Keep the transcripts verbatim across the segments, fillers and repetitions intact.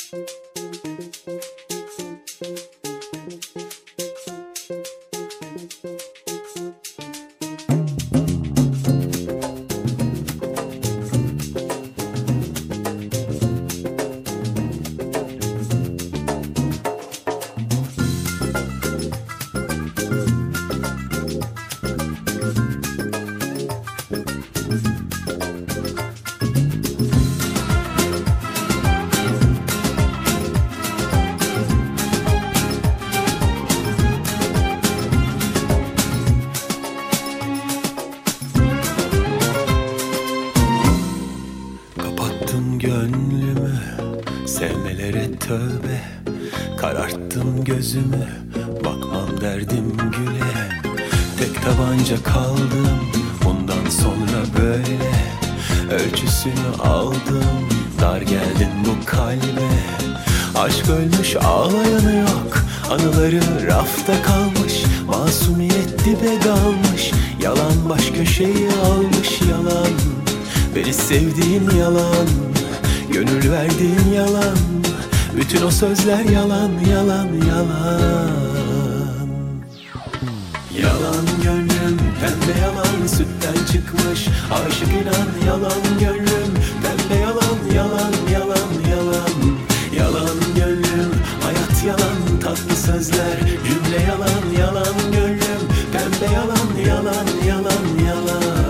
Gönlümü sevmelere tövbe, kararttım gözümü, bakmam derdim güle. Tek tabanca kaldım bundan sonra böyle, ölçüsünü aldım, dar geldin bu kalbe. Aşk ölmüş ağlayanı yok, anıları rafta kalmış, masumiyet dibe dalmış, yalan baş köşeyi almış yalan. Beni sevdiğin yalan, gönül verdiğin yalan, bütün o sözler yalan, yalan, yalan. Yalan gönlüm, pembe yalan, sütten çıkmış, aşık inan. Yalan gönlüm, pembe yalan, yalan, yalan, yalan. Yalan gönlüm, hayat yalan, tatlı sözler, cümle yalan. Yalan gönlüm, pembe yalan, yalan, yalan, yalan.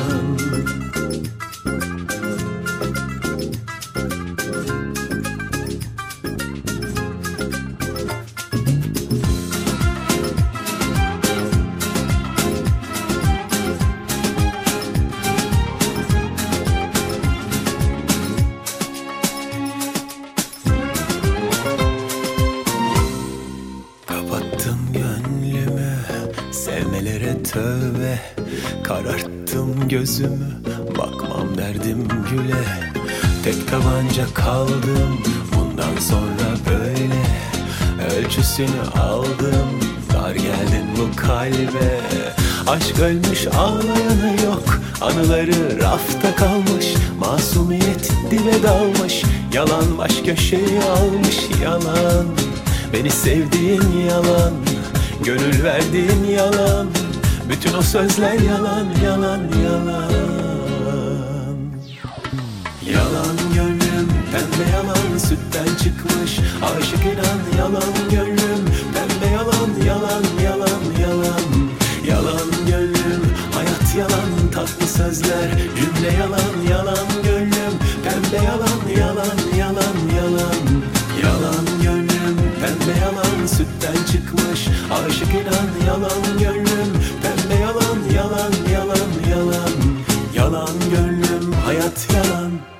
Kapattım gönlümü, sevmelere tövbe, kararttım gözümü, bakmam derdim güle. Tek tabanca kaldım bundan sonra böyle, ölçüsünü aldım, dar geldin bu kalbe. Aşk ölmüş ağlayanı yok, anıları rafta kalmış, masumiyet dibe dalmış, yalan baş köşeyi almış yalan. Beni sevdiğin yalan, gönül verdiğin yalan, bütün o sözler yalan, yalan, yalan. Yalan gönlüm, pembe yalan, sütten çıkmış, aşık inan. Yalan gönlüm, pembe yalan, yalan, yalan, yalan. Yalan gönlüm, hayat yalan, tatlı sözler, cümle yalan. Yalan gönlüm, pembe yalan, yalan, yalan, yalan. Yalan gönlüm, pembe yalan, sütten çıkmış, aşık inan. Yalan gönlüm, pembe yalan, yalan, yalan, yalan. Yalan gönlüm, hayat yalan.